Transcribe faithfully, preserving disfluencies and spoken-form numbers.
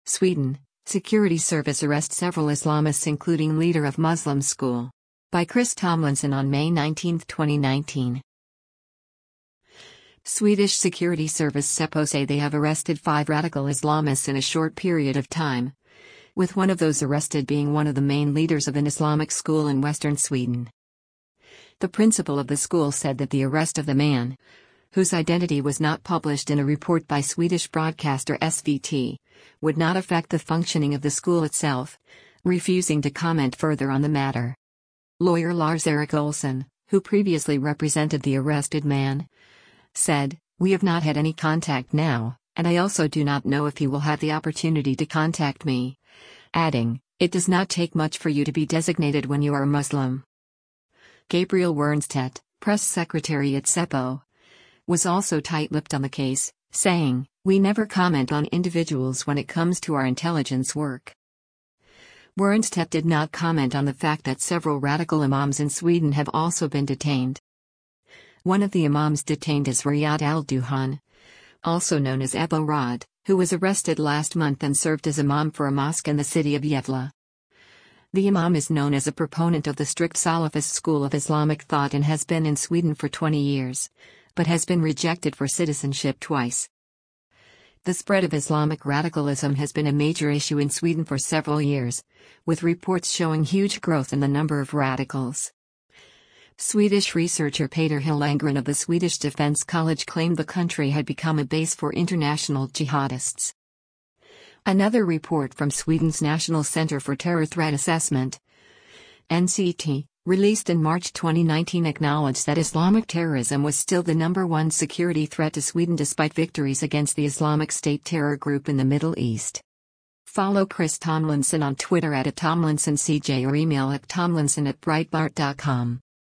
Sweden, Security Service arrests several Islamists including leader of Muslim school. By Chris Tomlinson on May nineteenth, twenty nineteen. Swedish Security Service Säpo say they have arrested five radical Islamists in a short period of time, with one of those arrested being one of the main leaders of an Islamic school in western Sweden. The principal of the school said that the arrest of the man, whose identity was not published in a report by Swedish broadcaster S V T, would not affect the functioning of the school itself, refusing to comment further on the matter. Lawyer Lars-Erik Olsson, who previously represented the arrested man, said, "We have not had any contact now, and I also do not know if he will have the opportunity to contact me," adding, "It does not take much for you to be designated when you are a Muslim." Gabriel Wernstedt, press secretary at Säpo, was also tight-lipped on the case, saying, "We never comment on individuals when it comes to our intelligence work." Wernstedt did not comment on the fact that several radical imams in Sweden have also been detained. One of the imams detained is Riyad al-Duhan, also known as Ebo Rad, who was arrested last month and served as imam for a mosque in the city of Gävle. The imam is known as a proponent of the strict Salafist school of Islamic thought and has been in Sweden for twenty years, but has been rejected for citizenship twice. The spread of Islamic radicalism has been a major issue in Sweden for several years, with reports showing huge growth in the number of radicals. Swedish researcher Peter Hillengren of the Swedish Defense College claimed the country had become a base for international jihadists. Another report from Sweden's National Center for Terror Threat Assessment, N C T, released in March twenty nineteen acknowledged that Islamic terrorism was still the number one security threat to Sweden despite victories against the Islamic State terror group in the Middle East. Follow Chris Tomlinson on Twitter at Tomlinson C J or email at tomlinson at breitbart dot com.